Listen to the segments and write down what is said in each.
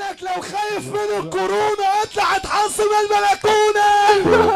لك لو خايف من الكورونا اطلع اتحصن البلكونه.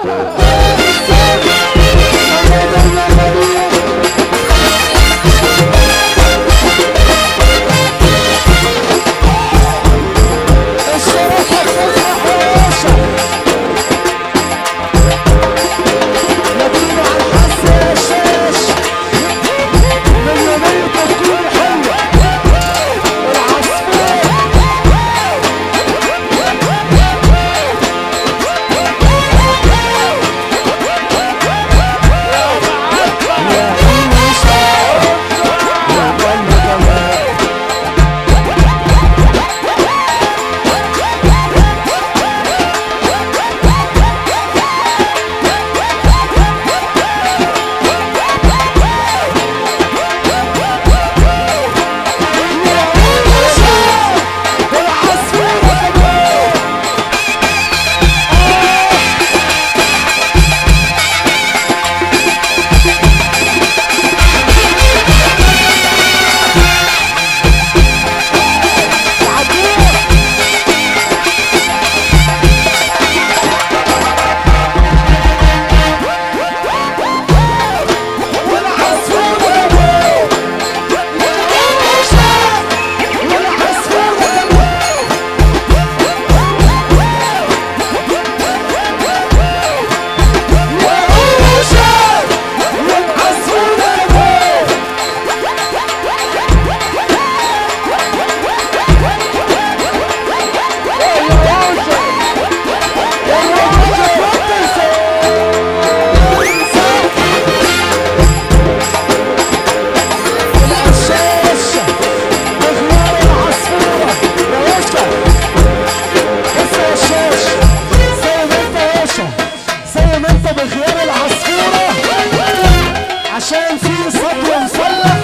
عشان في صبر مسلح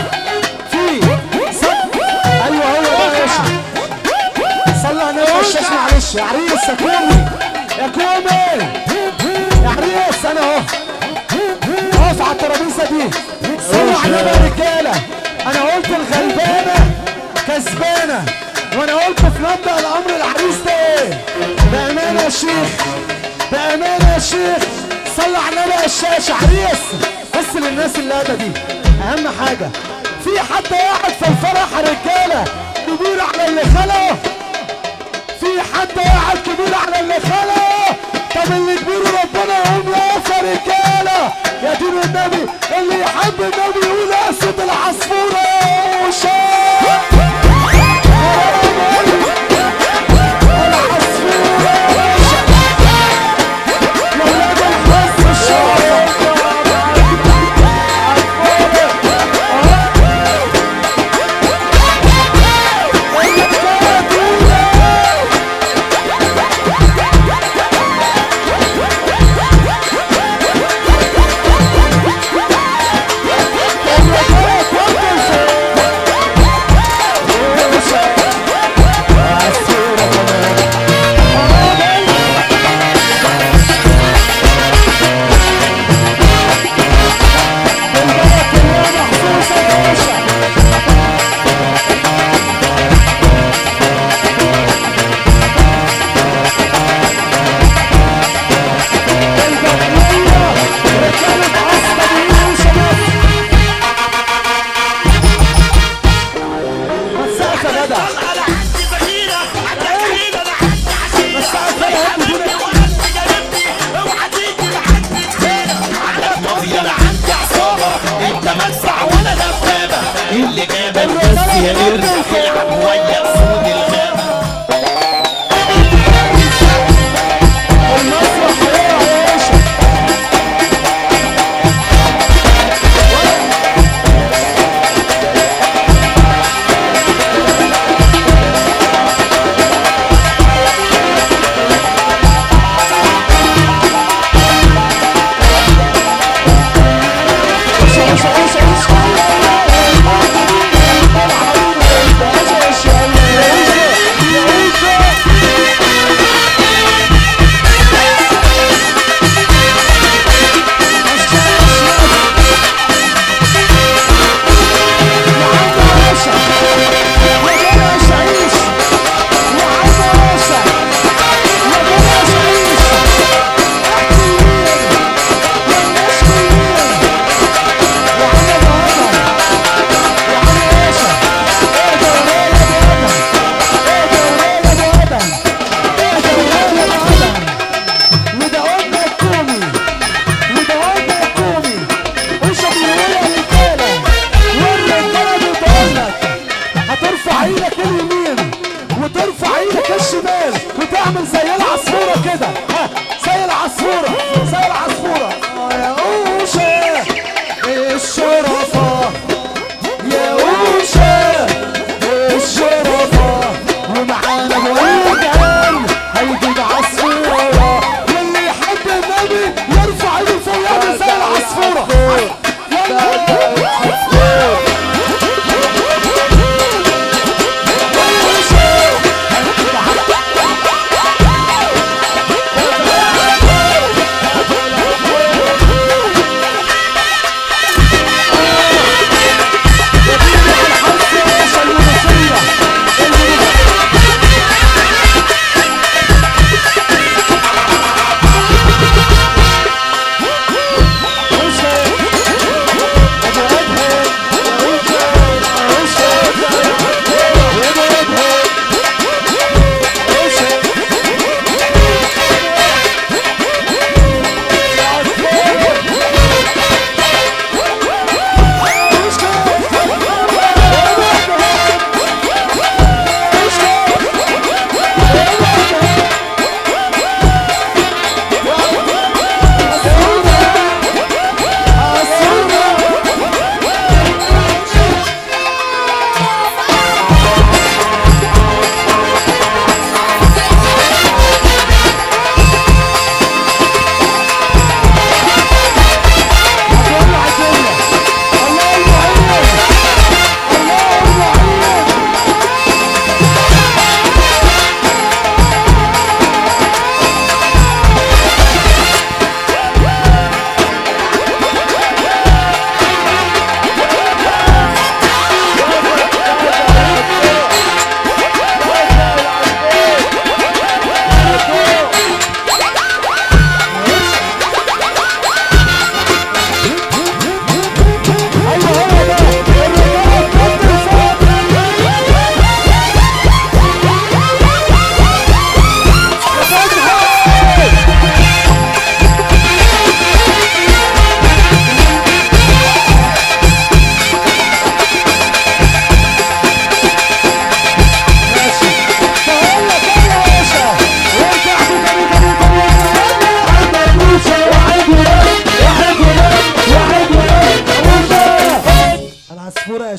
في صبر. ايوه هو ده يا باشا. صلى على النبي الشاش. معلش يا عريس، يا كومي يا كومي يا عريس، انا اهو اقف على الترابيزه دي. صلوا على النبي يا رجاله. انا قلت الغلبانه كسبانه، وانا قلت في مبدأ الامر العريس ده ايه؟ بامانه يا شيخ، بامانه يا شيخ. صلى على النبي يا الشاشه. عريس بس للناس اللي قاعده دي اهم حاجه، في حد قاعد في الفرح يا رجاله كبير على اللي خلقه؟ في حد قاعد كبير على اللي خلقه؟ طب اللي كبير ربنا يقوم يقف يا رجاله. يا دين النبي اللي يحب النبي يقول يا صوت العصفوره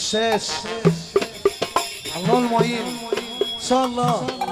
الشاش الله المعين ان شاء الله.